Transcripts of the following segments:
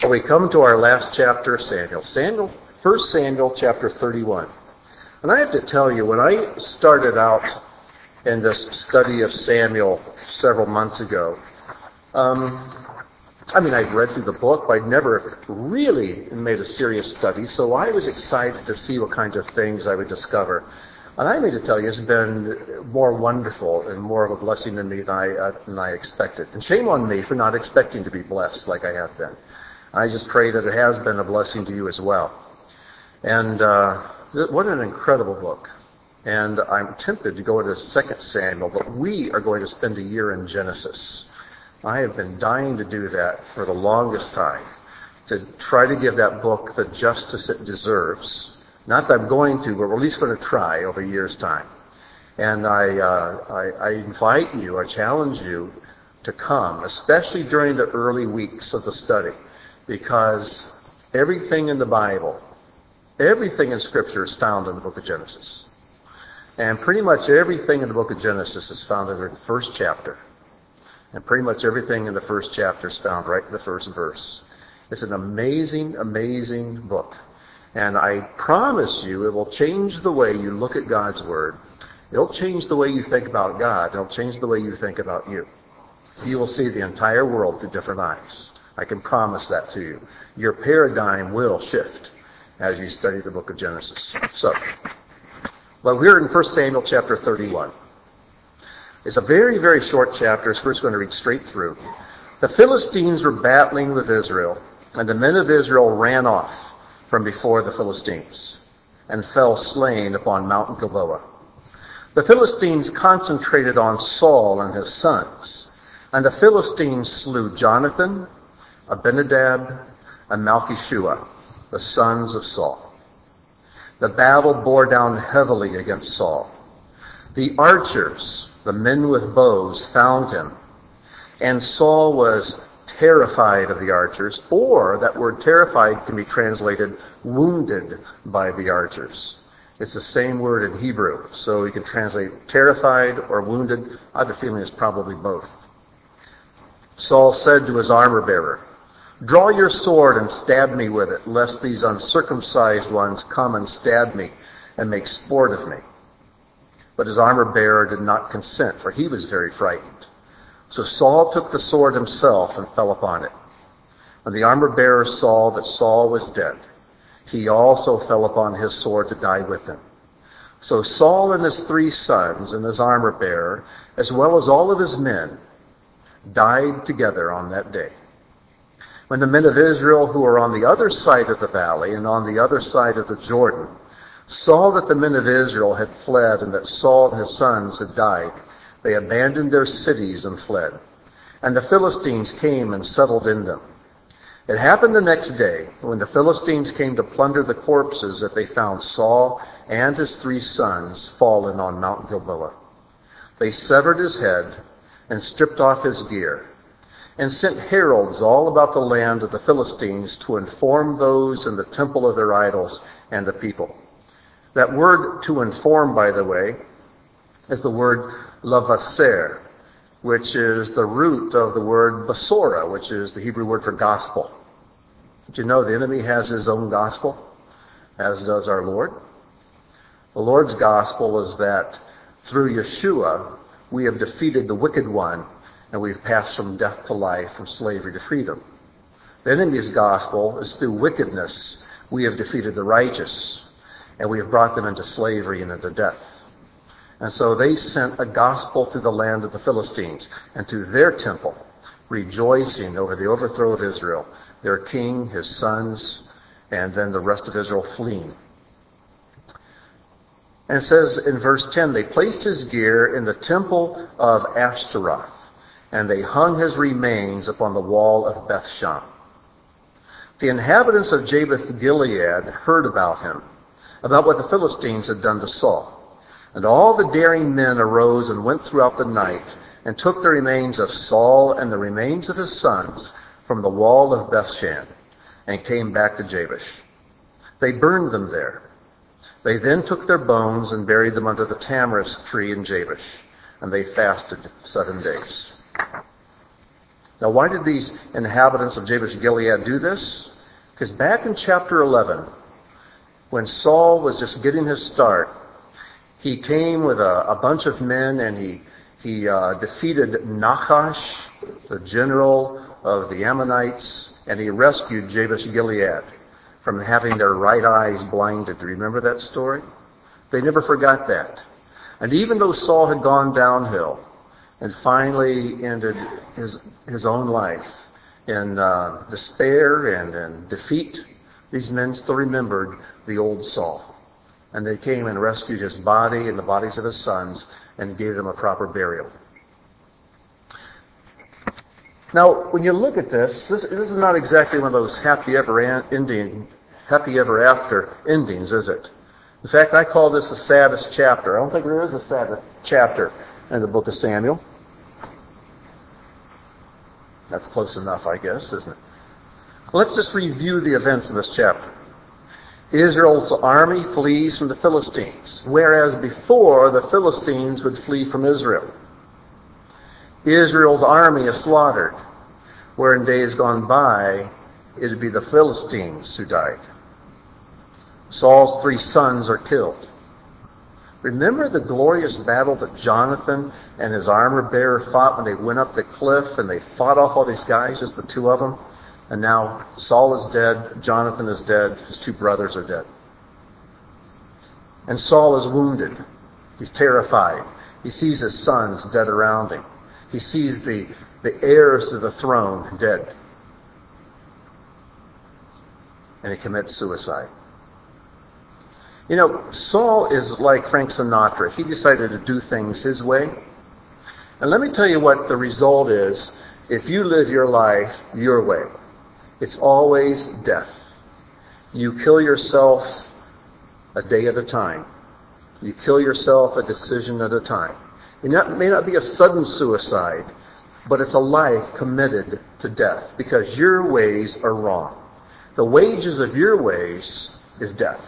we come to our last chapter of Samuel. 1 Samuel chapter 31. And I have to tell you, when I started out in this study of Samuel several months ago, I'd read through the book, but I'd never really made a serious study, so I was excited to see what kinds of things I would discover. And I need to tell you, it's been more wonderful and more of a blessing to me than I expected. And shame on me for not expecting to be blessed like I have been. I just pray that it has been a blessing to you as well. And what an incredible book. And I'm tempted to go to 2 Samuel, but we are going to spend a year in Genesis. I have been dying to do that for the longest time, to try to give that book the justice it deserves. Not that I'm going to, but we're at least going to try over a year's time. And I invite you, I challenge you to come, especially during the early weeks of the study, because everything in the Bible, everything in Scripture is found in the book of Genesis. And pretty much everything in the book of Genesis is found in the first chapter. And pretty much everything in the first chapter is found right in the first verse. It's an amazing, amazing book. And I promise you, it will change the way you look at God's Word. It'll change the way you think about God. It'll change the way you think about you. You will see the entire world through different eyes. I can promise that to you. Your paradigm will shift as you study the book of Genesis. But we're in 1 Samuel chapter 31. It's a very, very short chapter, so we're just going to read straight through. The Philistines were battling with Israel, and the men of Israel ran off from before the Philistines and fell slain upon Mount Gilboa. The Philistines concentrated on Saul and his sons, and the Philistines slew Jonathan, Abinadab, and Malchishua, the sons of Saul. The battle bore down heavily against Saul. The archers, the men with bows, found him, and Saul was terrified of the archers, or that word terrified can be translated wounded by the archers. It's the same word in Hebrew, so you can translate terrified or wounded. I have a feeling it's probably both. Saul said to his armor-bearer, "Draw your sword and stab me with it, lest these uncircumcised ones come and stab me and make sport of me." But his armor-bearer did not consent, for he was very frightened. So Saul took the sword himself and fell upon it. When the armor-bearer saw that Saul was dead, he also fell upon his sword to die with him. So Saul and his 3 sons and his armor-bearer, as well as all of his men, died together on that day. When the men of Israel who were on the other side of the valley and on the other side of the Jordan saw that the men of Israel had fled and that Saul and his sons had died, they abandoned their cities and fled. And the Philistines came and settled in them. It happened the next day, when the Philistines came to plunder the corpses, that they found Saul and his 3 sons fallen on Mount Gilboa. They severed his head and stripped off his gear, and sent heralds all about the land of the Philistines to inform those in the temple of their idols and the people. That word to inform, by the way, is the word lavaser, which is the root of the word basora, which is the Hebrew word for gospel. Did you know the enemy has his own gospel, as does our Lord? The Lord's gospel is that through Yeshua, we have defeated the wicked one, and we've passed from death to life, from slavery to freedom. The enemy's gospel is through wickedness, we have defeated the righteous, and we have brought them into slavery and into death. And so they sent a gospel through the land of the Philistines and to their temple, rejoicing over the overthrow of Israel, their king, his sons, and then the rest of Israel fleeing. And it says in verse 10, they placed his gear in the temple of Ashtaroth, and they hung his remains upon the wall of Bethshan. The inhabitants of Jabesh Gilead heard about him, about what the Philistines had done to Saul. And all the daring men arose and went throughout the night and took the remains of Saul and the remains of his sons from the wall of Bethshan and came back to Jabesh. They burned them there. They then took their bones and buried them under the tamarisk tree in Jabesh, and they fasted 7 days. Now, why did these inhabitants of Jabesh-Gilead do this? Because back in chapter 11, when Saul was just getting his start, he came with a bunch of men and he defeated Nahash, the general of the Ammonites, and he rescued Jabesh-Gilead from having their right eyes blinded. Do you remember that story? They never forgot that. And even though Saul had gone downhill and finally ended his own life in despair and in defeat, these men still remembered the old Saul. And they came and rescued his body and the bodies of his sons and gave them a proper burial. Now, when you look at this is not exactly one of those happy ever after endings, is it? In fact, I call this the saddest chapter. I don't think there is a saddest chapter in the book of Samuel. That's close enough, I guess, isn't it? Let's just review the events of this chapter. Israel's army flees from the Philistines, whereas before the Philistines would flee from Israel. Israel's army is slaughtered, where in days gone by it would be the Philistines who died. Saul's 3 sons are killed. Remember the glorious battle that Jonathan and his armor bearer fought when they went up the cliff and they fought off all these guys, just the 2 of them? And now Saul is dead, Jonathan is dead, his 2 brothers are dead. And Saul is wounded. He's terrified. He sees his sons dead around him. He sees the heirs to the throne dead. And he commits suicide. You know, Saul is like Frank Sinatra. He decided to do things his way. And let me tell you what the result is if you live your life your way. It's always death. You kill yourself a day at a time. You kill yourself a decision at a time. It may not be a sudden suicide, but it's a life committed to death because your ways are wrong. The wages of your ways is death.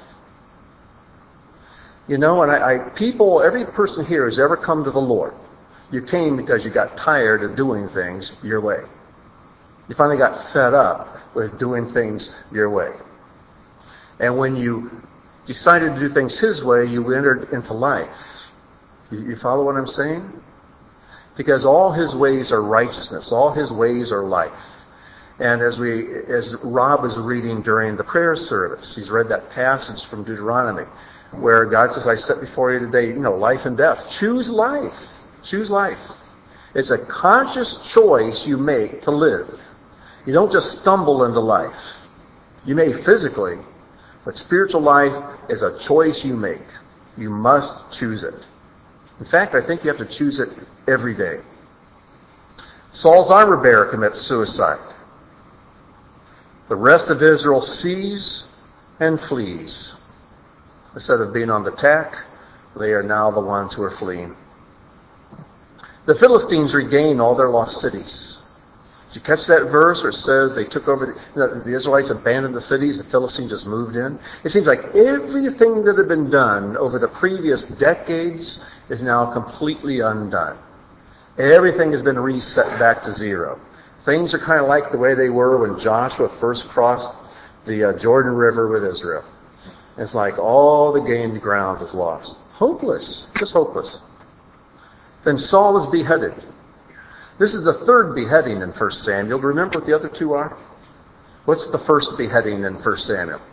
You know, and every person here who's ever come to the Lord, you came because you got tired of doing things your way. You finally got fed up with doing things your way. And when you decided to do things His way, you entered into life. You follow what I'm saying? Because all His ways are righteousness. All His ways are life. And as Rob was reading during the prayer service, he's read that passage from Deuteronomy where God says, I set before you today, life and death. Choose life. Choose life. It's a conscious choice you make to live. You don't just stumble into life. You may physically, but spiritual life is a choice you make. You must choose it. In fact, I think you have to choose it every day. Saul's armor bearer commits suicide. The rest of Israel sees and flees. Instead of being on the attack, they are now the ones who are fleeing. The Philistines regain all their lost cities. Did you catch that verse where it says they took over, the Israelites abandoned the cities, the Philistines just moved in? It seems like everything that had been done over the previous decades is now completely undone. Everything has been reset back to zero. Things are kind of like the way they were when Joshua first crossed the Jordan River with Israel. It's like all the gained ground is lost. Hopeless. Just hopeless. Then Saul is beheaded. This is the 3rd beheading in 1 Samuel. Remember what the other 2 are? What's the first beheading in 1 Samuel?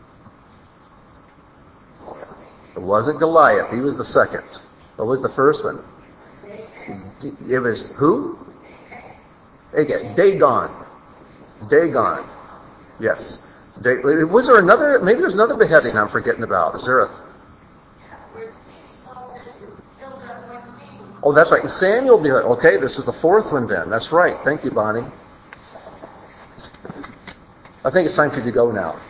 It wasn't Goliath. He was the second. What was the first one? It was who? Again, Dagon. Dagon. Yes. Was there another? Maybe there's another beheading I'm forgetting about. Is there a? Oh, that's right. Samuel beheaded. Okay, this is the 4th one then. That's right. Thank you, Bonnie. I think it's time for you to go now.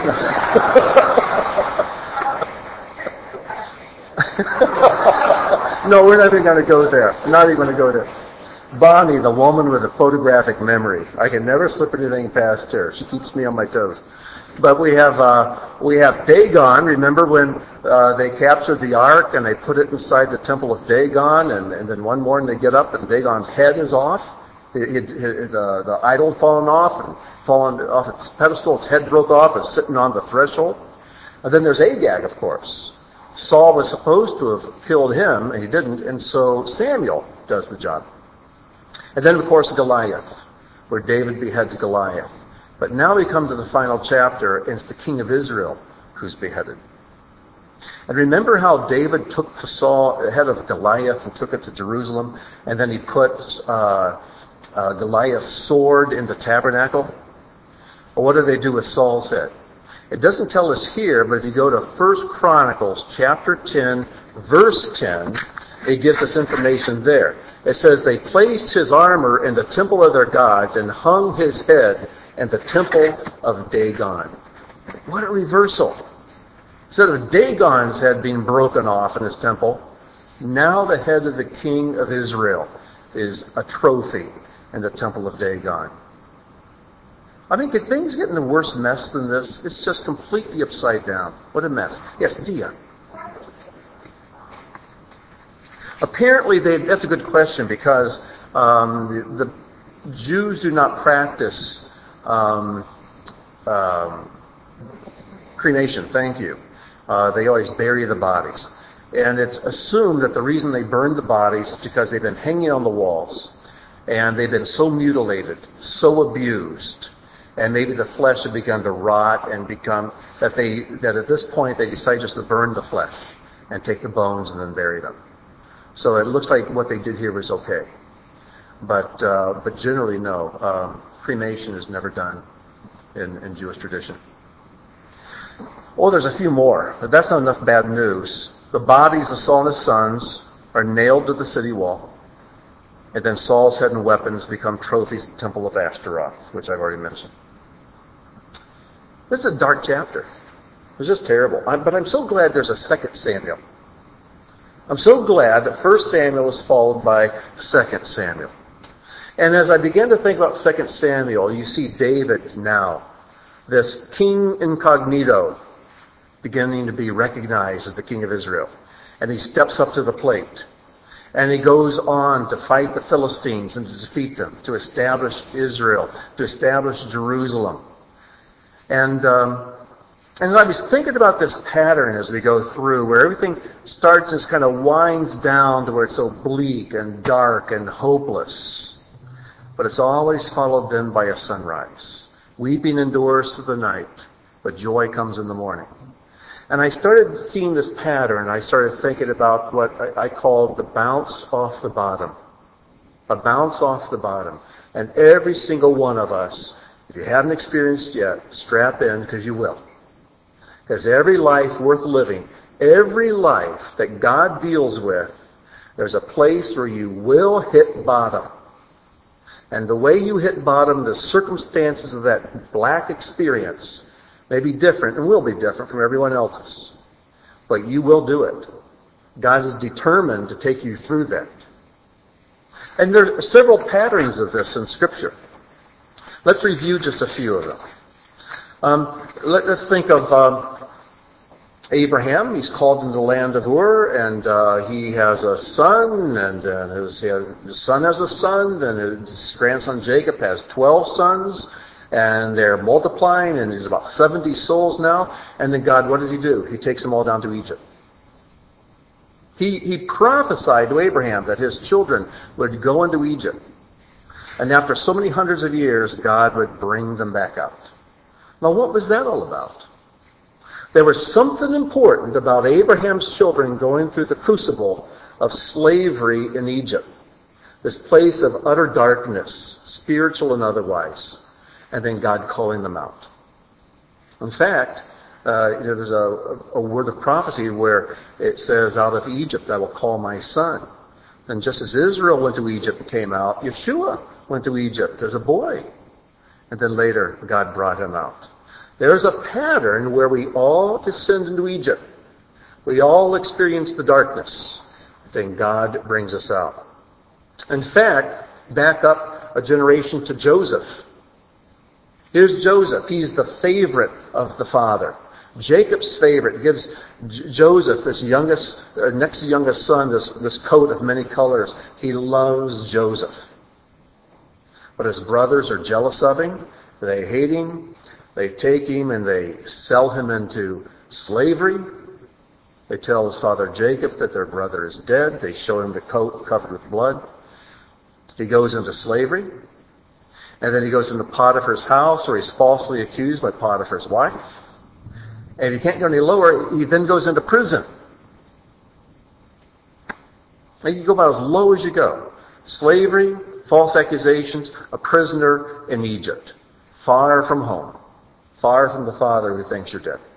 No, we're not even going to go there. Not even going to go there. Bonnie, the woman with a photographic memory. I can never slip anything past her. She keeps me on my toes. But we have Dagon. Remember when they captured the ark and they put it inside the temple of Dagon, and then one morning they get up and Dagon's head is off. The idol had fallen off its pedestal, its head broke off, it's sitting on the threshold. And then there's Agag, of course. Saul was supposed to have killed him, and he didn't, and so Samuel does the job. And then, of course, Goliath, where David beheads Goliath. But now we come to the final chapter, and it's the king of Israel who's beheaded. And remember how David took the head of Goliath and took it to Jerusalem, and then he put Goliath's sword in the tabernacle? Well, what do they do with Saul's head? It doesn't tell us here, but if you go to 1 Chronicles chapter 10, verse 10, it gives us information there. It says, they placed his armor in the temple of their gods and hung his head in the temple of Dagon. What a reversal. Instead of Dagon's head being broken off in his temple, now the head of the king of Israel is a trophy in the temple of Dagon. I mean, could things get in a worse mess than this? It's just completely upside down. What a mess. Yes, Dia. Apparently, that's a good question, because the Jews do not practice cremation. Thank you. They always bury the bodies. And it's assumed that the reason they burn the bodies is because they've been hanging on the walls, and they've been so mutilated, so abused, and maybe the flesh had begun to rot and become, that at this point they decide just to burn the flesh and take the bones and then bury them. So it looks like what they did here was okay. But generally, no. Cremation is never done in Jewish tradition. Oh, there's a few more, but that's not enough bad news. The bodies of Saul and his sons are nailed to the city wall, and then Saul's head and weapons become trophies in the temple of Ashtaroth, which I've already mentioned. This is a dark chapter. It was just terrible. But I'm so glad there's a 2 Samuel. I'm so glad that 1 Samuel was followed by 2 Samuel. And as I began to think about 2 Samuel, you see David now, this king incognito, beginning to be recognized as the king of Israel. And he steps up to the plate. And he goes on to fight the Philistines and to defeat them, to establish Israel, to establish Jerusalem. And I was thinking about this pattern as we go through, where everything starts and kind of winds down to where it's so bleak and dark and hopeless. But it's always followed then by a sunrise. Weeping endures through the night, but joy comes in the morning. And I started seeing this pattern. I started thinking about what I call the bounce off the bottom. A bounce off the bottom. And every single one of us, if you haven't experienced yet, strap in, because you will. Because every life worth living, every life that God deals with, there's a place where you will hit bottom. And the way you hit bottom, the circumstances of that black experience may be different and will be different from everyone else's. But you will do it. God is determined to take you through that. And there are several patterns of this in Scripture. Let's review just a few of them. Let's think of Abraham. He's called into the land of Ur, and he has a son, and his son has a son, and his grandson Jacob has 12 sons, and they're multiplying, and there's about 70 souls now. And then God, what does he do? He takes them all down to Egypt. He prophesied to Abraham that his children would go into Egypt. And after so many hundreds of years, God would bring them back out. Now, what was that all about? There was something important about Abraham's children going through the crucible of slavery in Egypt. This place of utter darkness, spiritual and otherwise. And then God calling them out. In fact, there's a word of prophecy where it says, out of Egypt I will call my son. And just as Israel went to Egypt and came out, Yeshua went to Egypt as a boy. And then later, God brought him out. There's a pattern where we all descend into Egypt. We all experience the darkness. Then God brings us out. In fact, back up a generation to Joseph. Here's Joseph. He's the favorite of the father. Jacob's favorite gives Joseph, this next youngest son, this coat of many colors. He loves Joseph. But his brothers are jealous of him. They hate him. They take him and they sell him into slavery. They tell his father Jacob that their brother is dead. They show him the coat covered with blood. He goes into slavery. And then he goes into Potiphar's house, where he's falsely accused by Potiphar's wife. And he can't go any lower. He then goes into prison. And you go about as low as you go. Slavery, false accusations, a prisoner in Egypt. Far from home. Far from the father who thinks you're dead.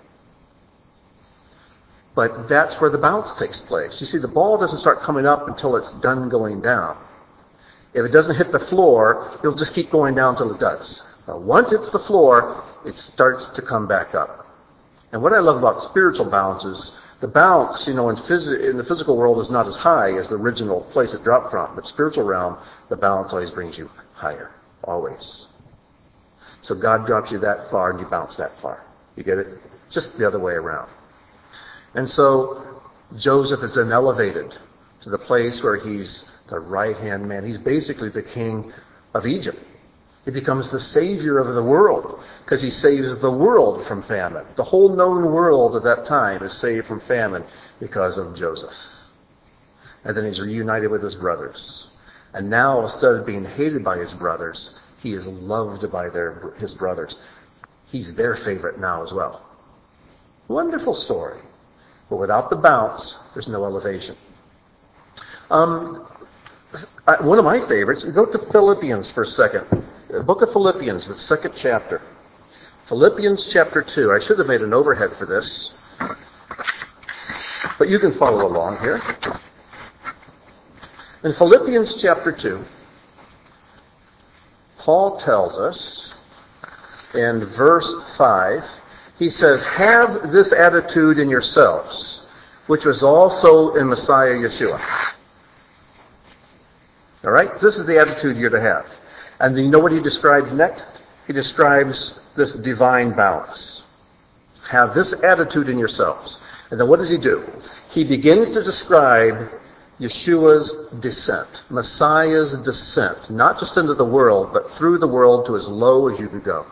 But that's where the bounce takes place. You see, the ball doesn't start coming up until it's done going down. If it doesn't hit the floor, it'll just keep going down until it does. Once it's the floor, it starts to come back up. And what I love about spiritual bounce is the bounce, in the physical world is not as high as the original place it dropped from. But spiritual realm, the bounce always brings you higher. Always. So God drops you that far and you bounce that far. You get it? Just the other way around. And so Joseph is then elevated to the place where he's the right-hand man. He's basically the king of Egypt. He becomes the savior of the world because he saves the world from famine. The whole known world at that time is saved from famine because of Joseph. And then he's reunited with his brothers. And now, instead of being hated by his brothers, he is loved by his brothers. He's their favorite now as well. Wonderful story. But without the bounce, there's no elevation. One of my favorites, go to Philippians for a second. The book of Philippians, the second chapter. Philippians chapter 2. I should have made an overhead for this. But you can follow along here. In Philippians chapter 2, Paul tells us in verse 5, he says, "Have this attitude in yourselves, which was also in Messiah Yeshua." All right? This is the attitude you're to have. And you know what he describes next? He describes this divine balance. Have this attitude in yourselves. And then what does he do? He begins to describe Yeshua's descent, Messiah's descent, not just into the world, but through the world to as low as you can go.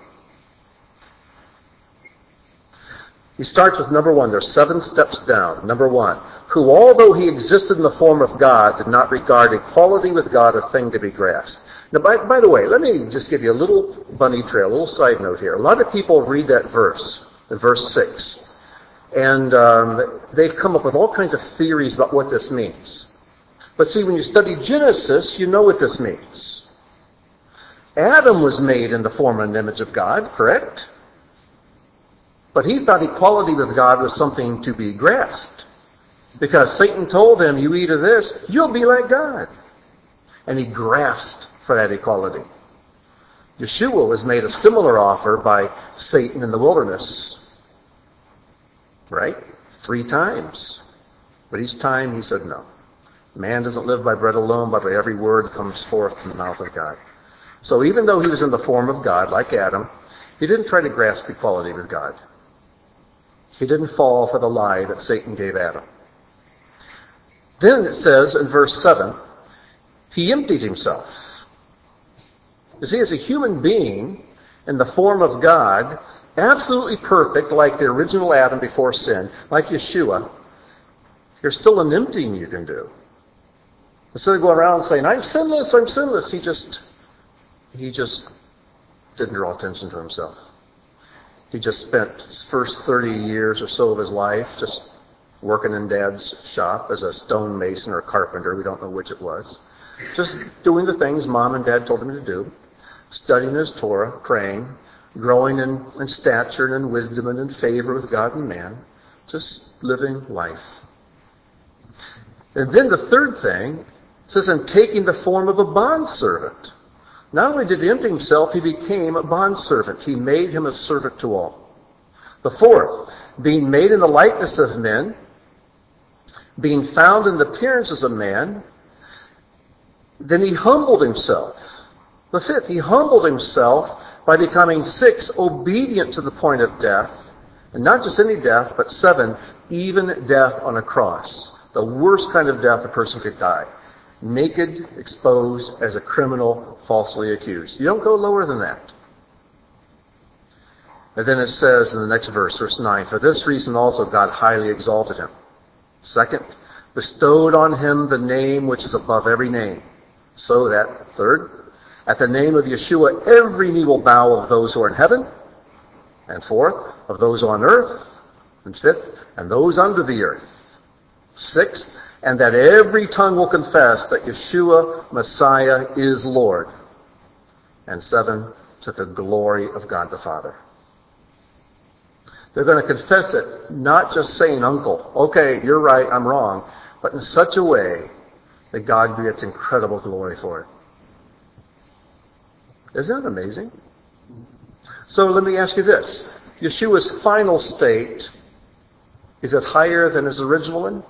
He starts with number 1. There's 7 steps down. Number 1, who, although he existed in the form of God, did not regard equality with God a thing to be grasped. Now, by the way, let me just give you a little bunny trail, a little side note here. A lot of people read that verse, verse 6, and they've come up with all kinds of theories about what this means. But see, when you study Genesis, you know what this means. Adam was made in the form and image of God, correct? But he thought equality with God was something to be grasped. Because Satan told him, you eat of this, you'll be like God. And he grasped for that equality. Yeshua was made a similar offer by Satan in the wilderness. Right? 3 times. But each time he said no. Man doesn't live by bread alone, but by every word that comes forth from the mouth of God. So even though he was in the form of God, like Adam, he didn't try to grasp equality with God. He didn't fall for the lie that Satan gave Adam. Then it says in verse 7, he emptied himself. You see, as a human being in the form of God, absolutely perfect like the original Adam before sin, like Yeshua, there's still an emptying you can do. Instead of going around saying, I'm sinless, he just didn't draw attention to himself. He just spent his first 30 years or so of his life just working in Dad's shop as a stonemason or a carpenter. We don't know which it was. Just doing the things Mom and Dad told him to do. Studying his Torah, praying, growing in stature and in wisdom and in favor with God and man. Just living life. And then the third thing says, and taking the form of a bondservant. Not only did he empty himself, he became a bondservant. He made him a servant to all. The fourth, being made in the likeness of men, being found in the appearance as a man, then he humbled himself. The fifth, he humbled himself by becoming 6, obedient to the point of death. And not just any death, but 7, even death on a cross. The worst kind of death a person could die. naked, exposed, as a criminal falsely accused. You don't go lower than that. And then it says in the next verse, verse 9, for this reason also God highly exalted him. Second, bestowed on him the name which is above every name. So that, third, at the name of Yeshua, every knee will bow of those who are in heaven. And fourth, of those on earth. And fifth, and those under the earth. Sixth, and that every tongue will confess that Yeshua, Messiah, is Lord. And seven, to the glory of God the Father. They're going to confess it, not just saying, uncle, okay, you're right, I'm wrong, but in such a way that God gets incredible glory for it. Isn't that amazing? So let me ask you this. Yeshua's final state, is it higher than his original one?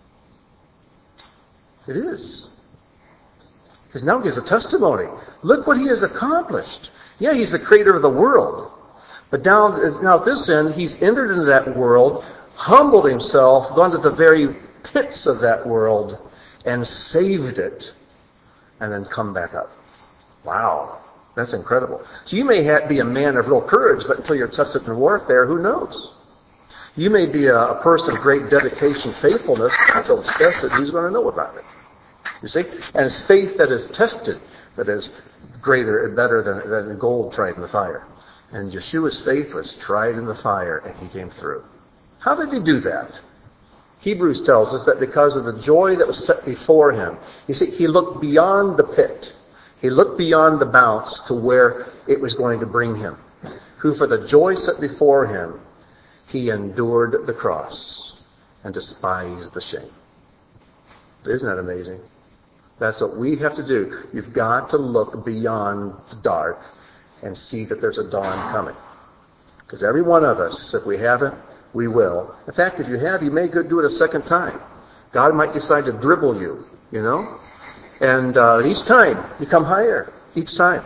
It is. Because now he gives a testimony. Look what he has accomplished. Yeah, he's the creator of the world. But now at this end, he's entered into that world, humbled himself, gone to the very pits of that world, and saved it, and then come back up. Wow, that's incredible. So you may be a man of real courage, but until you're tested in warfare, who knows? You may be a person of great dedication, faithfulness, until it's tested, who's going to know about it? You see? And it's faith that is tested that is greater and better than gold tried in the fire. And Yeshua's faith was tried in the fire, and he came through. How did he do that? Hebrews tells us that because of the joy that was set before him, you see, he looked beyond the pit. He looked beyond the bounce to where it was going to bring him. Who for the joy set before him, he endured the cross and despised the shame. Isn't that amazing? That's what we have to do. You've got to look beyond the dark and see that there's a dawn coming. Because every one of us, if we haven't, we will. In fact, if you have, you may go do it a second time. God might decide to dribble you, you know? And each time, you come higher. Each time.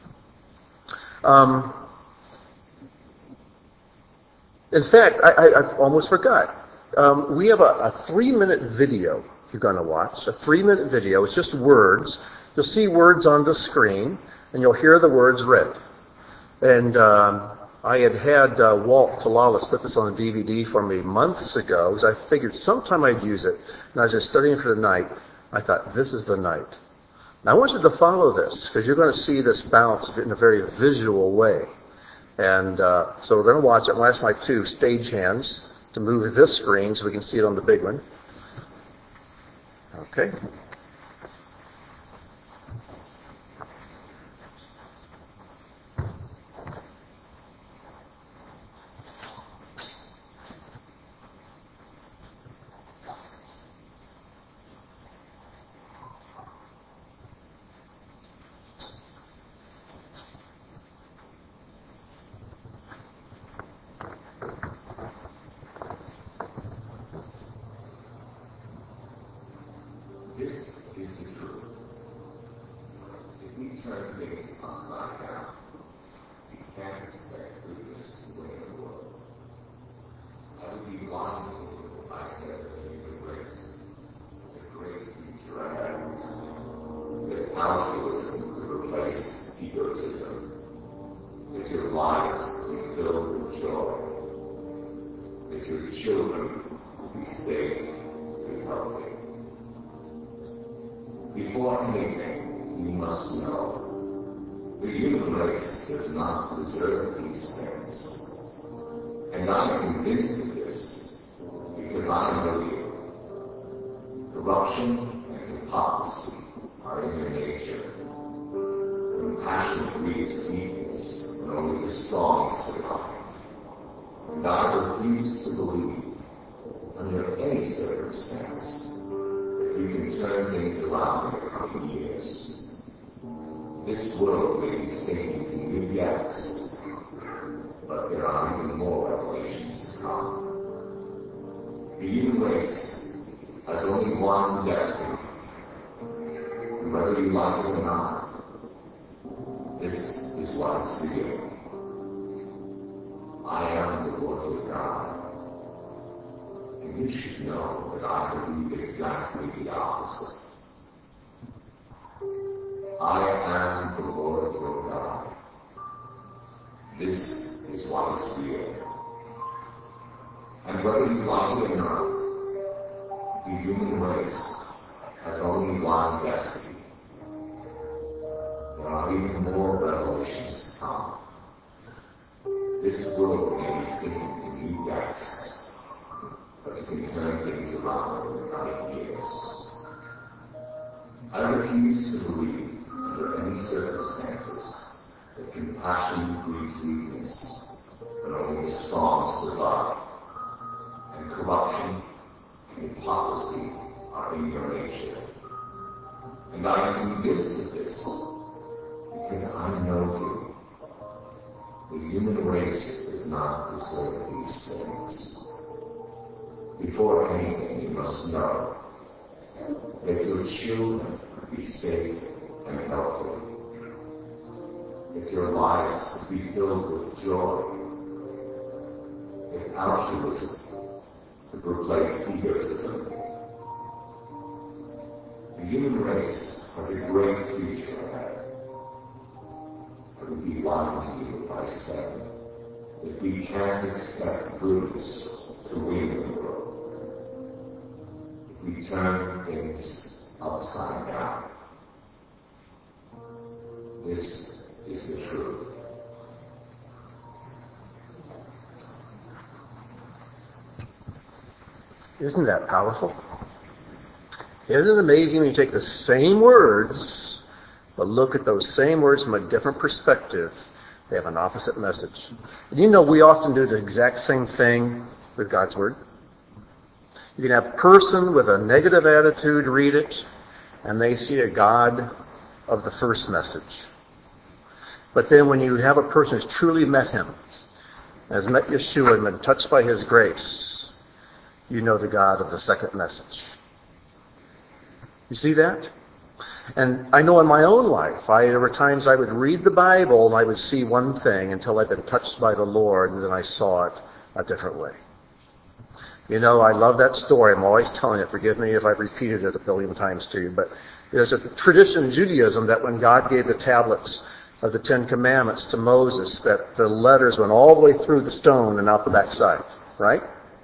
In fact, I almost forgot. We have a 3-minute video you're going to watch. A 3-minute video. It's just words. You'll see words on the screen, and you'll hear the words read. And I had Walt Talalas put this on a DVD for me months ago, because I figured sometime I'd use it. And as I was studying for the night, I thought, this is the night. Now I want you to follow this, because you're going to see this bounce in a very visual way. And so we're going to watch it. I'm going to ask my 2 stage hands to move this screen so we can see it on the big one. Okay. This is the truth. If we turn things upside down, we can't expect goodness to win the world. I would be lying to you if I said that human race is a great future ahead. That altruism could replace egotism. That your lives will be filled with joy. That your children will be safe and healthy. Before anything, you must know the human race does not deserve these things. And I am convinced of this because I know you. Corruption and hypocrisy are in your nature. Compassion breeds weakness, and only the strong survive. And I refuse to believe, under any circumstance, you can turn things around in a couple of years. This world may be sinking to new depths, but there are even more revelations to come. The human race has only one destiny, and whether you like it or not, this is what is for you. I am the Lord your God. And you should know that I believe exactly the opposite. I am the Lord your God. This is what is real. And whether you like it or not, the human race has only one destiny. There are even more revelations to come. This world may be sinking to new depths, but it can turn things around in 90 years. I refuse to believe, under any circumstances, that compassion breeds weakness, and only the strong survive, and corruption and hypocrisy are in your nature. And I am convinced of this, because I know you. The human race does not deserve these things. Before anything, you must know that your children be safe and healthy, if your lives be filled with joy, if altruism could replace egotism. The human race has a great future ahead. It would be lying to you if I said that we can't expect goodness to win in the world. If we turn things upside down. This is the truth. Isn't that powerful? Isn't it amazing when you take the same words, but look at those same words from a different perspective? They have an opposite message. And you know, we often do the exact same thing with God's Word. You can have a person with a negative attitude read it, and they see a God of the first message. But then when you have a person who's truly met Him, has met Yeshua and been touched by His grace, you know the God of the second message. You see that? And I know in my own life, there were times I would read the Bible and I would see one thing until I'd been touched by the Lord, and then I saw it a different way. You know, I love that story. I'm always telling it. Forgive me if I've repeated it a billion times to you. But there's a tradition in Judaism that when God gave the tablets of the Ten Commandments to Moses, that the letters went all the way through the stone and out the backside. Right?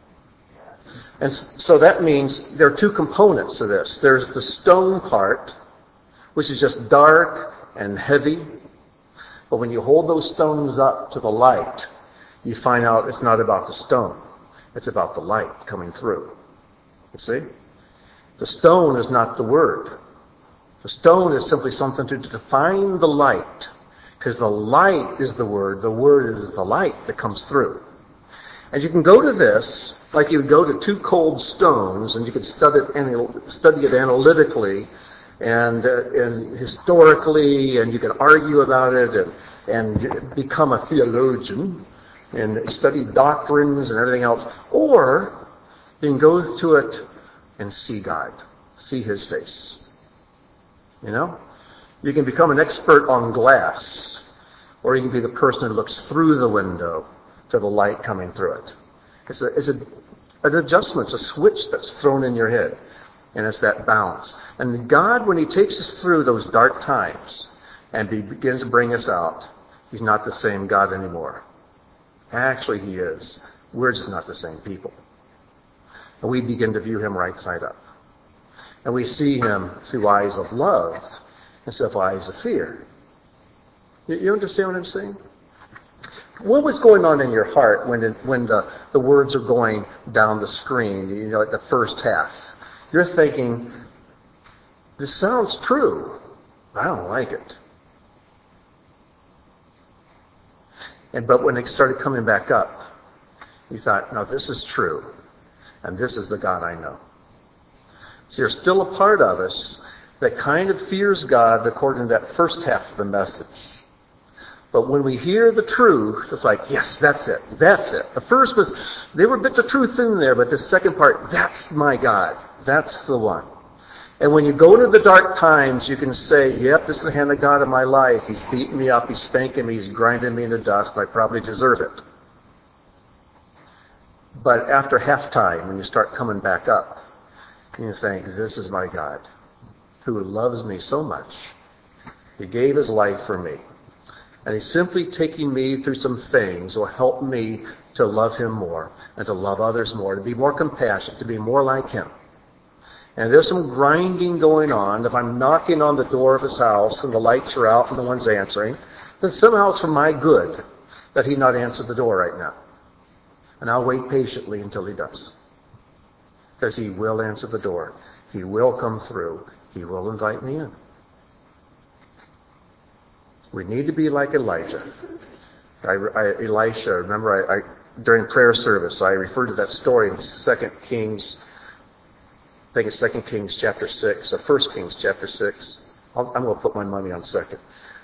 And so that means there are two components to this. There's the stone part, which is just dark and heavy. But when you hold those stones up to the light, you find out it's not about the stone. It's about the light coming through. You see? The stone is not the Word. The stone is simply something to define the light. Because the light is the Word. The Word is the light that comes through. And you can go to this like you would go to two cold stones, and you could study it analytically and historically, and you can argue about it and become a theologian and study doctrines and everything else. Or you can go to it and see God, see His face. You know? You can become an expert on glass, or you can be the person who looks through the window to the light coming through it. It's an adjustment, it's a switch that's thrown in your head. And it's that balance. And God, when He takes us through those dark times and He begins to bring us out, He's not the same God anymore. Actually, He is. We're just not the same people. And we begin to view Him right side up. And we see Him through eyes of love instead of eyes of fear. You understand what I'm saying? What was going on in your heart when the words are going down the screen, you know, at the first half? You're thinking, this sounds true, but I don't like it. But when it started coming back up, you thought, no, this is true, and this is the God I know. So there's still a part of us that kind of fears God according to that first half of the message. But when we hear the truth, it's like, yes, that's it. That's it. The first was, there were bits of truth in there, but the second part, that's my God. That's the one. And when you go to the dark times, you can say, yep, this is the hand of God in my life. He's beating me up. He's spanking me. He's grinding me into dust. I probably deserve it. But after halftime, when you start coming back up, you think, this is my God who loves me so much He gave his life for me. And he's simply taking me through some things will help me to love him more and to love others more, to be more compassionate, to be more like him. And there's some grinding going on. If I'm knocking on the door of his house and the lights are out and no one's answering, then somehow it's for my good that he not answer the door right now. And I'll wait patiently until he does. Because he will answer the door. He will come through. He will invite me in. We need to be like Elijah. Elisha, remember during prayer service, I referred to that story in 2 Kings, I think it's 2 Kings chapter 6, or 1 Kings chapter 6. I'm going to put my money on 2nd.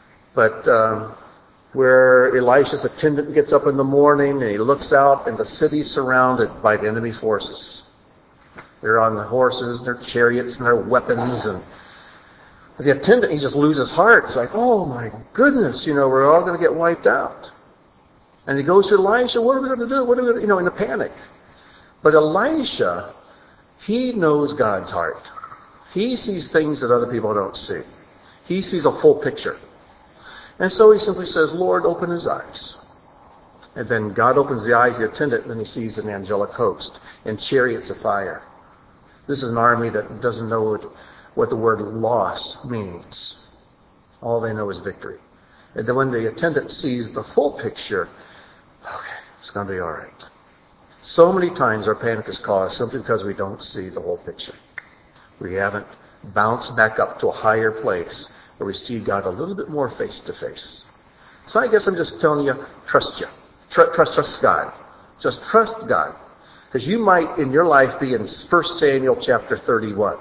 But where Elisha's attendant gets up in the morning and he looks out and the city's surrounded by the enemy forces. They're on the horses, their chariots, and their weapons, and the attendant, he just loses heart. It's like, oh my goodness, we're all going to get wiped out. And he goes to Elisha, what are we going to do? What are we going to, in a panic. But Elisha, he knows God's heart. He sees things that other people don't see. He sees a full picture. And so he simply says, Lord, open his eyes. And then God opens the eyes of the attendant, and then he sees an angelic host and chariots of fire. This is an army that doesn't know what the word loss means. All they know is victory. And then when the attendant sees the full picture, okay, it's going to be all right. So many times our panic is caused simply because we don't see the whole picture. We haven't bounced back up to a higher place where we see God a little bit more face to face. So I guess I'm just telling you, trust you. Trust God. Just trust God. Because you might in your life be in 1 Samuel chapter 31.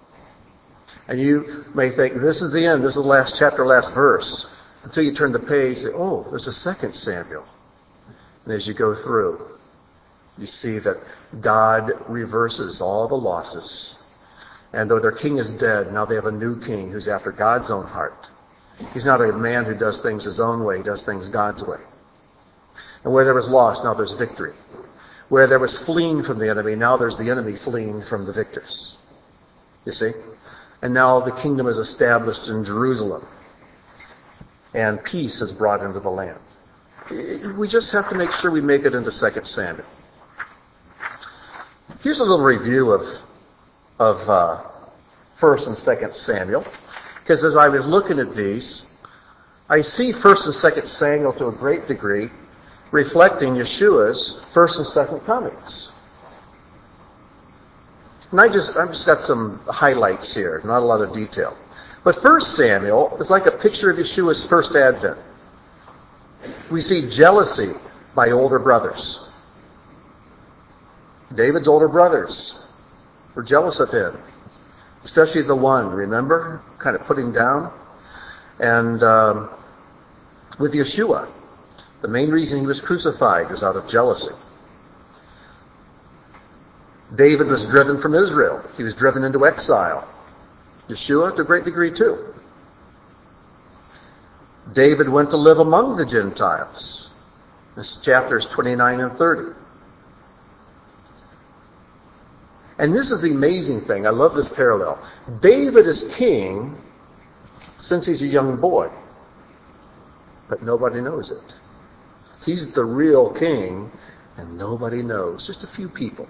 And you may think, this is the end, this is the last chapter, last verse. Until you turn the page and say, oh, there's a 2 Samuel. And as you go through, you see that God reverses all the losses. And though their king is dead, now they have a new king who's after God's own heart. He's not a man who does things his own way, he does things God's way. And where there was loss, now there's victory. Where there was fleeing from the enemy, now there's the enemy fleeing from the victors. You see? And now the kingdom is established in Jerusalem. And peace is brought into the land. We just have to make sure we make it into 2 Samuel. Here's a little review of 1 and 2 Samuel. Because as I was looking at these, I see 1 and 2 Samuel to a great degree reflecting Yeshua's 1st and 2nd comings. And I've just got some highlights here, not a lot of detail. But 1 Samuel is like a picture of Yeshua's first advent. We see jealousy by older brothers. David's older brothers were jealous of him. Especially the one, remember? Kind of put him down. And with Yeshua, the main reason he was crucified was out of jealousy. David was driven from Israel. He was driven into exile. Yeshua, to a great degree, too. David went to live among the Gentiles. This is chapters 29 and 30. And this is the amazing thing. I love this parallel. David is king since he's a young boy. But nobody knows it. He's the real king, and nobody knows. Just a few people.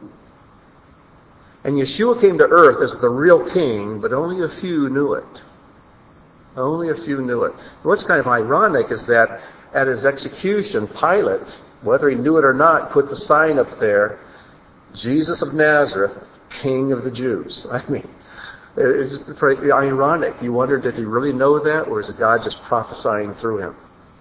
And Yeshua came to earth as the real king, but only a few knew it. Only a few knew it. What's kind of ironic is that at his execution, Pilate, whether he knew it or not, put the sign up there, Jesus of Nazareth, King of the Jews. I mean, it's pretty ironic. You wonder, did he really know that, or is God just prophesying through him?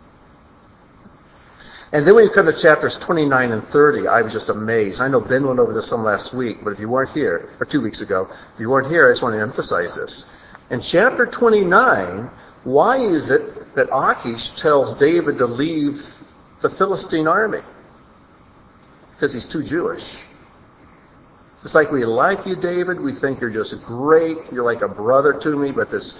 And then when you come to chapters 29 and 30, I was just amazed. I know Ben went over this some last week, but if you weren't here, or 2 weeks ago, if you weren't here, I just want to emphasize this. In chapter 29, why is it that Achish tells David to leave the Philistine army? Because he's too Jewish. It's like, we like you, David. We think you're just great. You're like a brother to me, but this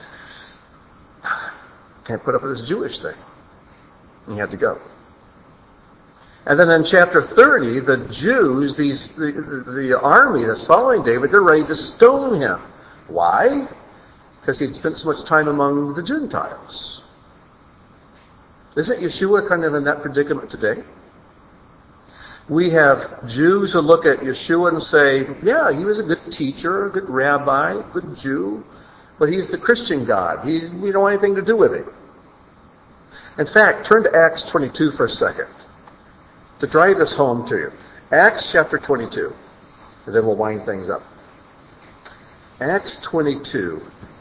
can't put up with this Jewish thing. And you have to go. And then in chapter 30, the Jews, the army that's following David, they're ready to stone him. Why? because he'd spent so much time among the Gentiles. Isn't Yeshua kind of in that predicament today? We have Jews who look at Yeshua and say, yeah, he was a good teacher, a good rabbi, a good Jew, but he's the Christian God. We don't want anything to do with him. In fact, turn to Acts 22 for a second to drive this home to you. Acts chapter 22, and then we'll wind things up. Acts 22.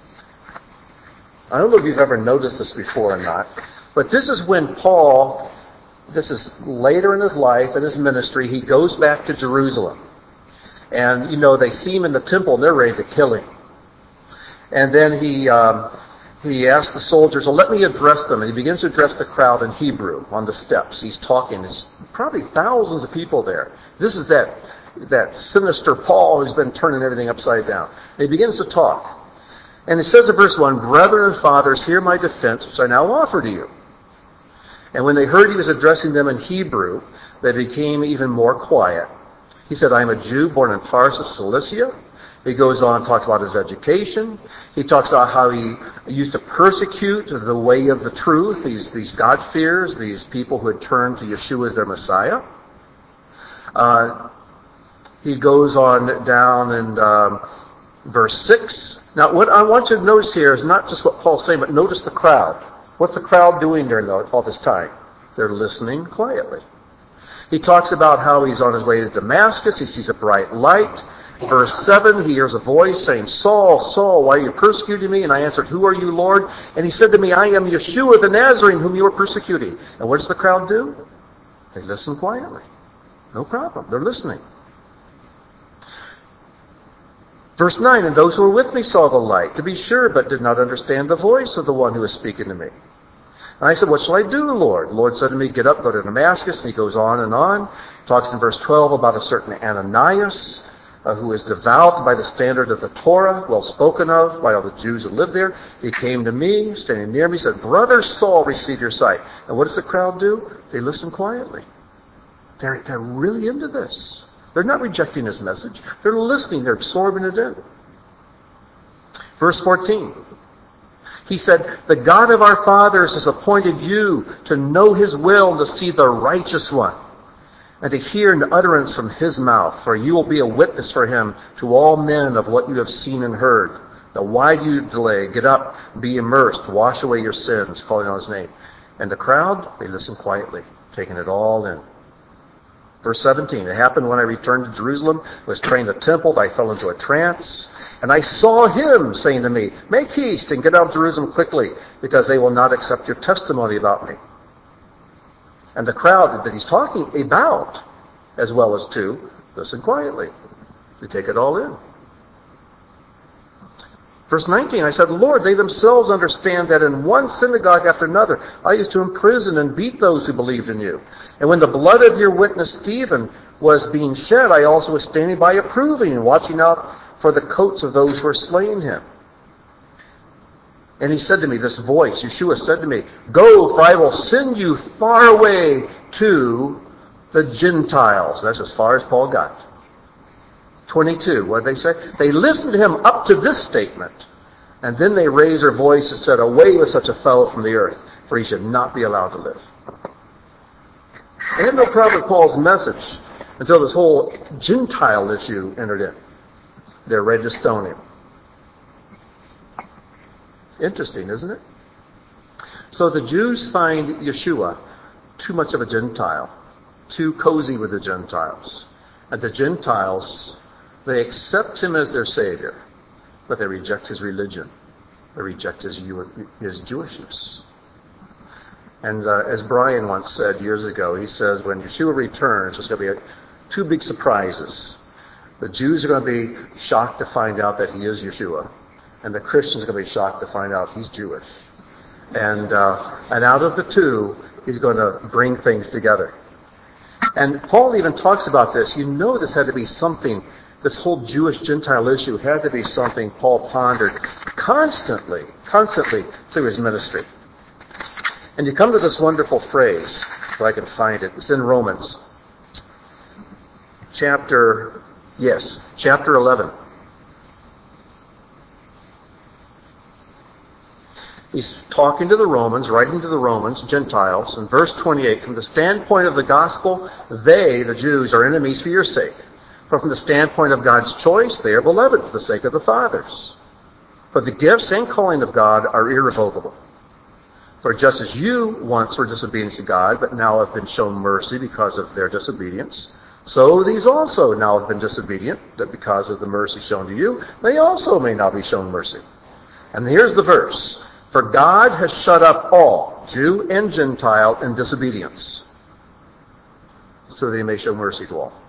I don't know if you've ever noticed this before or not, but this is when Paul, this is later in his life, in his ministry, he goes back to Jerusalem. And, they see him in the temple and they're ready to kill him. And then he asks the soldiers, well, let me address them. And he begins to address the crowd in Hebrew on the steps. He's talking. There's probably thousands of people there. This is that sinister Paul who's been turning everything upside down. And he begins to talk. And he says in verse 1, "Brethren and fathers, hear my defense, which I now offer to you." And when they heard he was addressing them in Hebrew, they became even more quiet. He said, "I am a Jew born in Tarsus, Cilicia." He goes on and talks about his education. He talks about how he used to persecute the way of the truth, these God-fearers, these people who had turned to Yeshua as their Messiah. He goes on down in verse 6. Now, what I want you to notice here is not just what Paul's saying, but notice the crowd. What's the crowd doing during all this time? They're listening quietly. He talks about how he's on his way to Damascus. He sees a bright light. Verse 7, he hears a voice saying, "Saul, Saul, why are you persecuting me?" And I answered, "Who are you, Lord?" And he said to me, "I am Yeshua the Nazarene, whom you are persecuting." And what does the crowd do? They listen quietly. No problem. They're listening. Verse 9, "And those who were with me saw the light, to be sure, but did not understand the voice of the one who was speaking to me. And I said, 'What shall I do, Lord?' The Lord said to me, 'Get up, go to Damascus.'" And he goes on and on. Talks in verse 12 about a certain Ananias, who is devout by the standard of the Torah, well spoken of by all the Jews who live there. He came to me, standing near me, said, "Brother Saul, receive your sight." And what does the crowd do? They listen quietly. They're really into this. They're not rejecting his message. They're listening. They're absorbing it in. Verse 14. He said, "The God of our fathers has appointed you to know his will and to see the righteous one, and to hear an utterance from his mouth. For you will be a witness for him to all men of what you have seen and heard. Now why do you delay? Get up, be immersed, wash away your sins," calling on his name. And the crowd, they listened quietly, taking it all in. Verse 17, "It happened when I returned to Jerusalem, was praying in the temple, that I fell into a trance. And I saw him saying to me, 'Make haste and get out of Jerusalem quickly, because they will not accept your testimony about me.'" And the crowd that he's talking about, as well as to, listen quietly. They take it all in. Verse 19, "I said, 'Lord, they themselves understand that in one synagogue after another I used to imprison and beat those who believed in you. And when the blood of your witness Stephen was being shed, I also was standing by approving and watching out for the coats of those who were slaying him.' And he said to me," this voice, Yeshua said to me, "Go, for I will send you far away to the Gentiles." That's as far as Paul got. 22, what did they say? They listened to him up to this statement, and then they raised their voice and said, "Away with such a fellow from the earth, for he should not be allowed to live." They had no problem with Paul's message until this whole Gentile issue entered in. They're ready to stone him. Interesting, isn't it? So the Jews find Yeshua too much of a Gentile, too cozy with the Gentiles. And the Gentiles, they accept him as their Savior, but they reject his religion. They reject his Jewishness. And as Brian once said years ago, he says, when Yeshua returns, there's going to be two big surprises. The Jews are going to be shocked to find out that he is Yeshua, and the Christians are going to be shocked to find out he's Jewish. And out of the two, he's going to bring things together. And Paul even talks about this. You know this had to be something, this whole Jewish-Gentile issue had to be something Paul pondered constantly through his ministry. And you come to this wonderful phrase, if I can find it. It's in Romans. Chapter 11. He's talking to the Romans, writing to the Romans, Gentiles. In verse 28, from the standpoint of the gospel, they, the Jews, are enemies for your sake. But from the standpoint of God's choice, they are beloved for the sake of the fathers. For the gifts and calling of God are irrevocable. For just as you once were disobedient to God, but now have been shown mercy because of their disobedience, so these also now have been disobedient, that because of the mercy shown to you, they also may now be shown mercy. And here's the verse. For God has shut up all, Jew and Gentile, in disobedience, so that he may show mercy to all.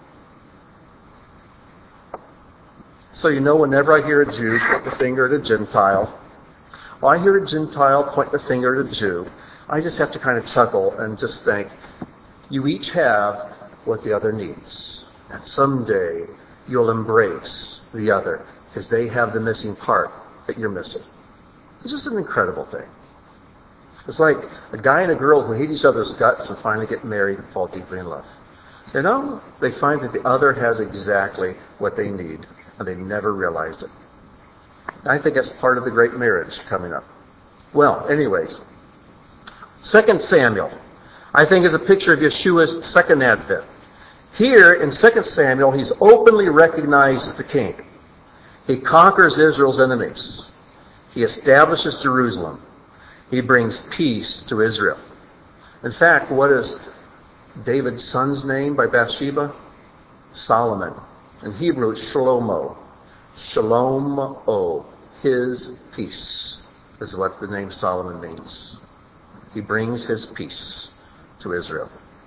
So whenever I hear a Jew point the finger at a Gentile, or I hear a Gentile point the finger at a Jew, I just have to kind of chuckle and just think, you each have what the other needs. And someday you'll embrace the other, because they have the missing part that you're missing. It's just an incredible thing. It's like a guy and a girl who hate each other's guts and finally get married and fall deeply in love. They find that the other has exactly what they need, and they never realized it. I think that's part of the great marriage coming up. Well, anyways, 2 Samuel, I think, is a picture of Yeshua's second advent. Here in 2 Samuel, he's openly recognized as the king. He conquers Israel's enemies. He establishes Jerusalem. He brings peace to Israel. In fact, what is David's son's name by Bathsheba? Solomon. In Hebrew, it's Shlomo. Shalom-o. His peace is what the name Solomon means. He brings his peace to Israel.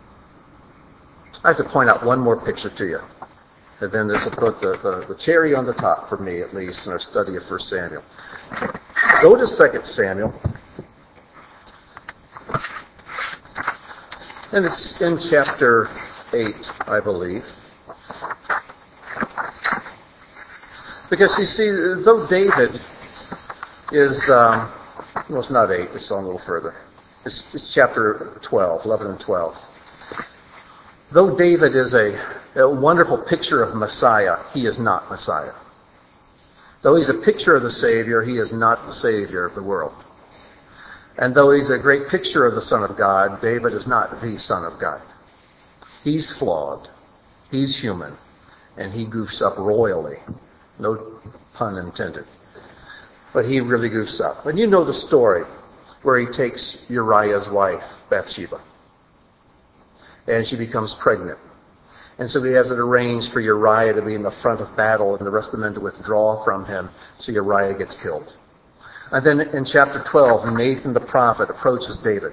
I have to point out one more picture to you. And then this will put the cherry on the top, for me at least, in our study of 1 Samuel. Go to 2 Samuel. And it's in chapter 8, I believe. Because you see, though David is, it's not 8, it's on a little further. It's chapter 12, 11 and 12. Though David is a wonderful picture of Messiah, he is not Messiah. Though he's a picture of the Savior, he is not the Savior of the world. And though he's a great picture of the Son of God, David is not the Son of God. He's flawed. He's human. And he goofs up royally. No pun intended. But he really goofs up. And you know the story where he takes Uriah's wife, Bathsheba. And she becomes pregnant. And so he has it arranged for Uriah to be in the front of battle and the rest of the men to withdraw from him, so Uriah gets killed. And then in chapter 12, Nathan the prophet approaches David.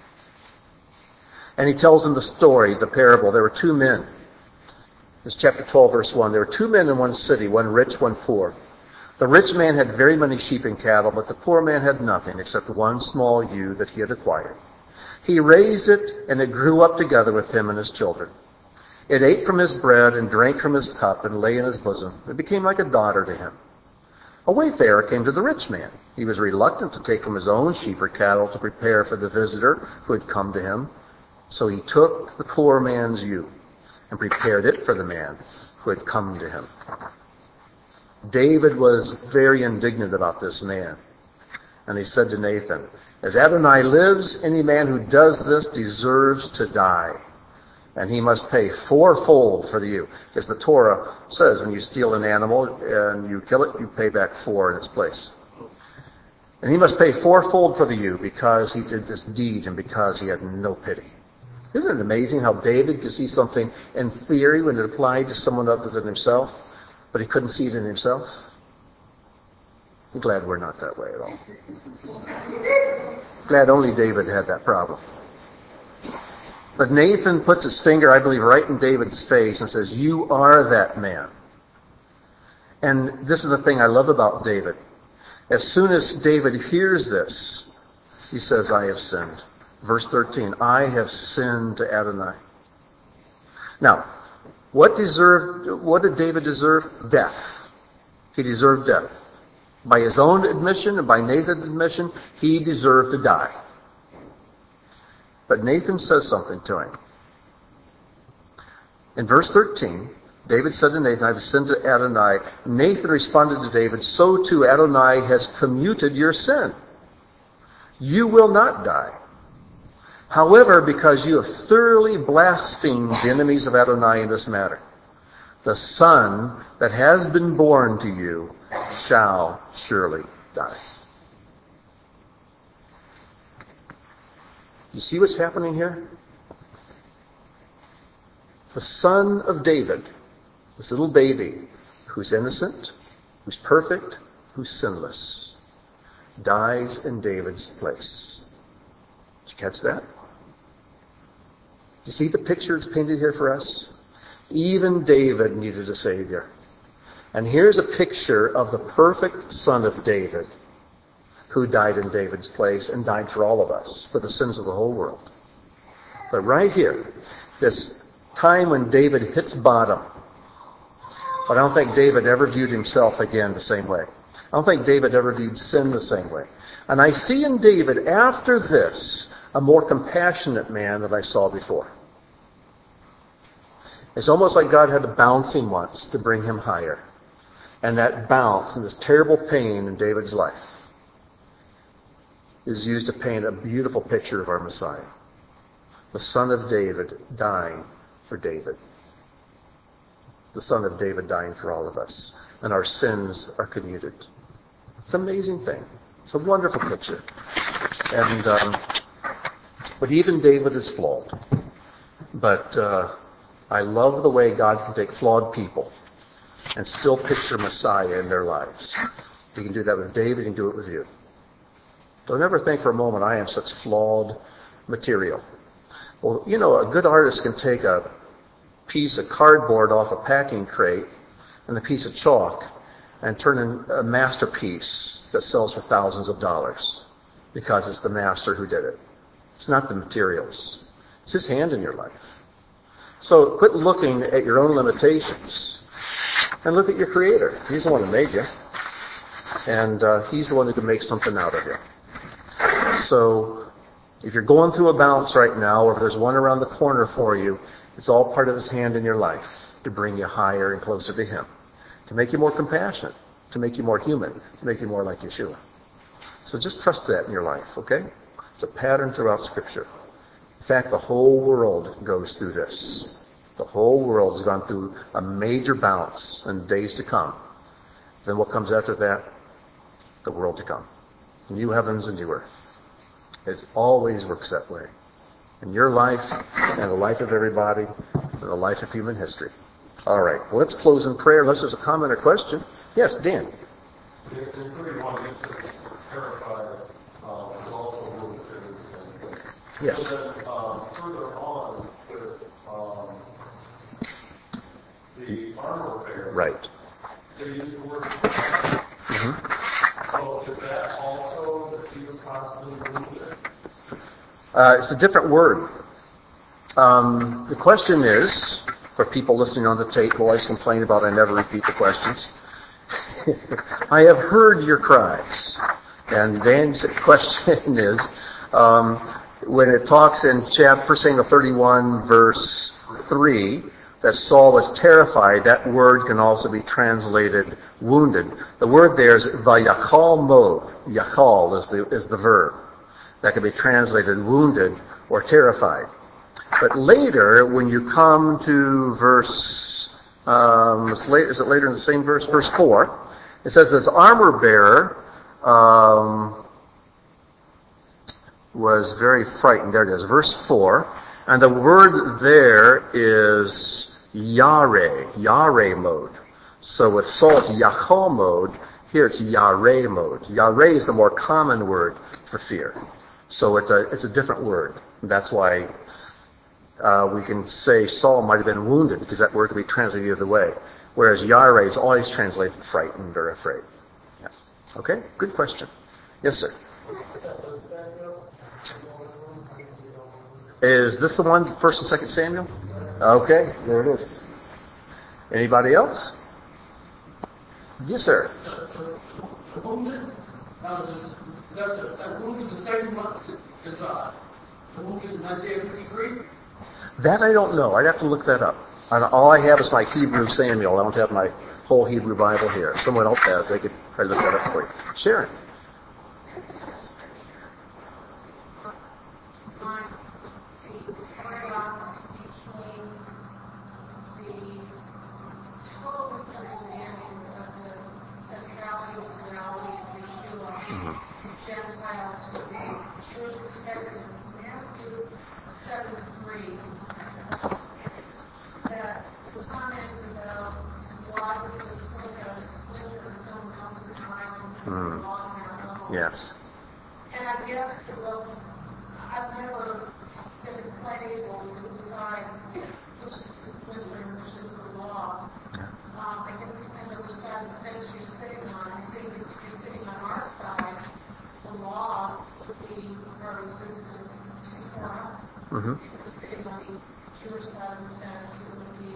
And he tells him the story, the parable. There were two men. It's chapter 12, verse 1. There were two men in one city, one rich, one poor. The rich man had very many sheep and cattle, but the poor man had nothing except one small ewe that he had acquired. He raised it, and it grew up together with him and his children. It ate from his bread and drank from his cup and lay in his bosom. It became like a daughter to him. A wayfarer came to the rich man. He was reluctant to take from his own sheep or cattle to prepare for the visitor who had come to him. So he took the poor man's ewe and prepared it for the man who had come to him. David was very indignant about this man. And he said to Nathan, "As Adonai lives, any man who does this deserves to die. And he must pay fourfold for the ewe." Because the Torah says when you steal an animal and you kill it, you pay back 4 in its place. And he must pay fourfold for the ewe because he did this deed and because he had no pity. Isn't it amazing how David could see something in theory when it applied to someone other than himself, but he couldn't see it in himself? I'm glad we're not that way at all. Glad only David had that problem. But Nathan puts his finger, I believe, right in David's face and says, "You are that man." And this is the thing I love about David. As soon as David hears this, he says, "I have sinned." Verse 13, "I have sinned to Adonai." Now, what did David deserve? Death. He deserved death. By his own admission and by Nathan's admission, he deserved to die. But Nathan says something to him. In verse 13, David said to Nathan, "I have sinned to Adonai." Nathan responded to David, "So too Adonai has commuted your sin." You will not die. However, because you have thoroughly blasphemed the enemies of Adonai in this matter, the son that has been born to you shall surely die. You see what's happening here? The son of David, this little baby who's innocent, who's perfect, who's sinless, dies in David's place. Did you catch that? You see the picture that's painted here for us? Even David needed a Savior. And here's a picture of the perfect son of David who died in David's place and died for all of us, for the sins of the whole world. But right here, this time when David hits bottom, but I don't think David ever viewed himself again the same way. I don't think David ever viewed sin the same way. And I see in David, after this, a more compassionate man than I saw before. It's almost like God had to bounce him once to bring him higher. And that bounce and this terrible pain in David's life is used to paint a beautiful picture of our Messiah. The son of David dying for David. The son of David dying for all of us. And our sins are commuted. It's an amazing thing. It's a wonderful picture. And but even David is flawed. But I love the way God can take flawed people and still picture Messiah in their lives. He can do that with David, he can do it with you. Don't ever think for a moment I am such flawed material. Well, you know, a good artist can take a piece of cardboard off a packing crate and a piece of chalk and turn in a masterpiece that sells for thousands of dollars because it's the master who did it. It's not the materials. It's his hand in your life. So quit looking at your own limitations and look at your Creator. He's the one who made you. And He's the one who can make something out of you. So if you're going through a bounce right now, or if there's one around the corner for you, it's all part of His hand in your life to bring you higher and closer to Him, to make you more compassionate, to make you more human, to make you more like Yeshua. So just trust that in your life, okay? It's a pattern throughout Scripture. In fact, the whole world goes through this. The whole world has gone through a major bounce in days to come. Then what comes after that? The world to come. New heavens and new earth. It always works that way. In your life, and the life of everybody, and the life of human history. All right, well, let's close in prayer unless there's a comment or question. Yes, Dan. There's pretty one that says terrified is also a little bit of the same thing. Yes. So then further on with the armor bearer, Right. they use the word Mm-hmm. so is that also that he was constantly wounded? It's a different word. The question is, for people listening on the tape who always complain about I never repeat the questions, I have heard your cries. And Dan's question is, when it talks in 1 Samuel 31, verse 3, that Saul was terrified, that word can also be translated wounded. The word there is vayachal mod. Yachal is the verb. That can be translated wounded or terrified. But later, when you come to verse, is it later in the same verse? Verse 4, it says this armor bearer was very frightened. There it is, verse 4. And the word there is Yare mode. So with Saul, it's Yachal mode. Here it's Yare mode. Yare is the more common word for fear. So it's a different word. That's why we can say Saul might have been wounded, because that word can be translated either way. Whereas Yare is always translated frightened or afraid. Yeah. Okay, good question. Yes, sir. Is this the one, 1 and 2 Samuel? Okay, there it is. Anybody else? Yes, sir. That wounded the same month as the wounded in Isaiah 53? That I don't know. I'd have to look that up. All I have is my Hebrew Samuel. I don't have my whole Hebrew Bible here. If someone else has, they could try to look that up for you. Sharon. 3, that the comments about why we would put a splinter in someone else's island and belong in our own. Yes. And I guess, well, I've never been able to decide which is the splinter and which is the law. I guess it depends on which side of the fence you're sitting on. I think if you're sitting on our side, the law would be our existence before us. If you're sitting on the pure side of the fence, it would be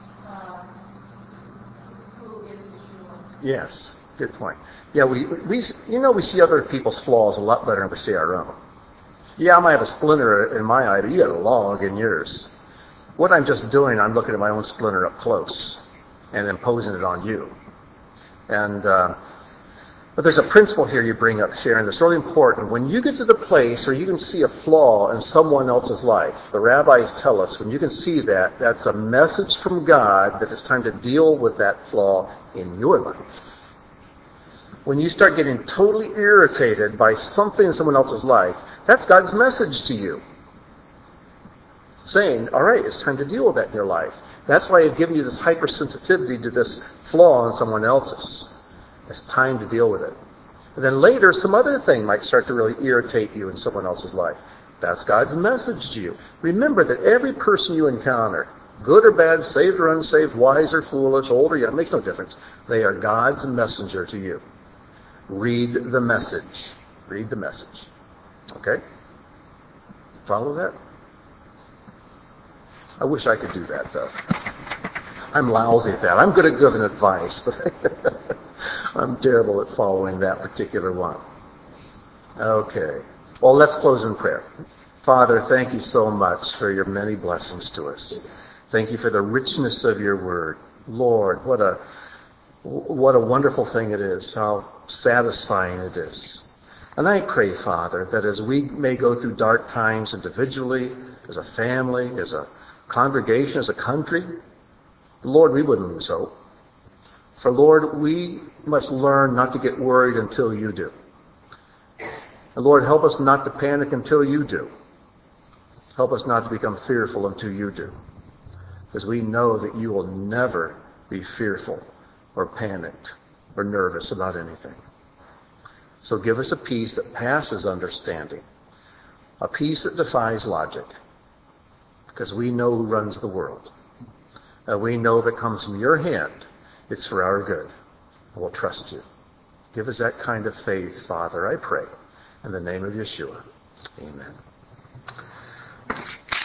who is pure. Yes. Good point. Yeah, we see other people's flaws a lot better than we see our own. Yeah, I might have a splinter in my eye, but you got a log in yours. What I'm just doing, I'm looking at my own splinter up close and imposing it on you. And but there's a principle here you bring up, Sharon, that's really important. When you get to the place where you can see a flaw in someone else's life, the rabbis tell us when you can see that, that's a message from God that it's time to deal with that flaw in your life. When you start getting totally irritated by something in someone else's life, that's God's message to you. Saying, all right, it's time to deal with that in your life. That's why I've given you this hypersensitivity to this flaw in someone else's. It's time to deal with it. And then later, some other thing might start to really irritate you in someone else's life. That's God's message to you. Remember that every person you encounter, good or bad, saved or unsaved, wise or foolish, old or young, makes no difference. They are God's messenger to you. Read the message. Read the message. Okay? Follow that? I wish I could do that, though. I'm lousy at that. I'm good at giving advice, but I'm terrible at following that particular one. Okay. Well, let's close in prayer. Father, thank you so much for your many blessings to us. Thank you for the richness of your word. Lord, what a wonderful thing it is, how satisfying it is. And I pray, Father, that as we may go through dark times individually, as a family, as a congregation, as a country, Lord, we wouldn't lose hope. For Lord, we must learn not to get worried until you do. And Lord, help us not to panic until you do. Help us not to become fearful until you do. Because we know that you will never be fearful or panicked or nervous about anything. So give us a peace that passes understanding, a peace that defies logic, because we know who runs the world. And we know that comes from your hand. It's for our good. And we'll trust you. Give us that kind of faith, Father, I pray. In the name of Yeshua. Amen.